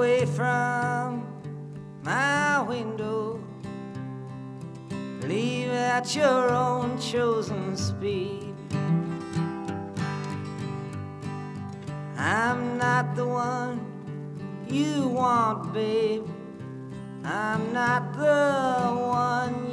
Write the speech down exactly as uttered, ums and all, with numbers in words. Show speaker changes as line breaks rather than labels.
away from my window. Leave at your own chosen speed. I'm not the one you want, babe. I'm not the one